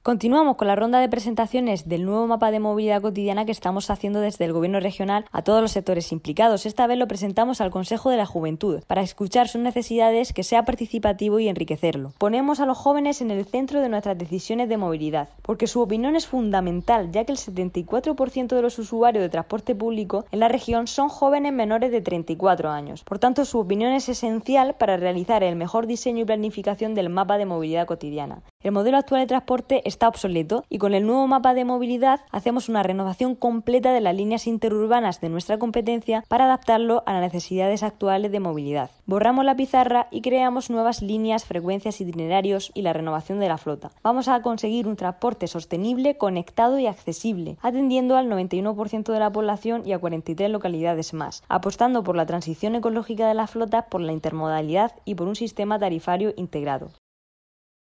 Continuamos con la ronda de presentaciones del nuevo mapa de movilidad cotidiana que estamos haciendo desde el Gobierno regional a todos los sectores implicados. Esta vez lo presentamos al Consejo de la Juventud para escuchar sus necesidades, que sea participativo y enriquecerlo. Ponemos a los jóvenes en el centro de nuestras decisiones de movilidad, porque su opinión es fundamental, ya que el 74% de los usuarios de transporte público en la región son jóvenes menores de 34 años. Por tanto, su opinión es esencial para realizar el mejor diseño y planificación del mapa de movilidad cotidiana. El modelo actual de transporte está obsoleto y con el nuevo mapa de movilidad hacemos una renovación completa de las líneas interurbanas de nuestra competencia para adaptarlo a las necesidades actuales de movilidad. Borramos la pizarra y creamos nuevas líneas, frecuencias, itinerarios y la renovación de la flota. Vamos a conseguir un transporte sostenible, conectado y accesible, atendiendo al 91% de la población y a 43 localidades más, apostando por la transición ecológica de las flotas, por la intermodalidad y por un sistema tarifario integrado.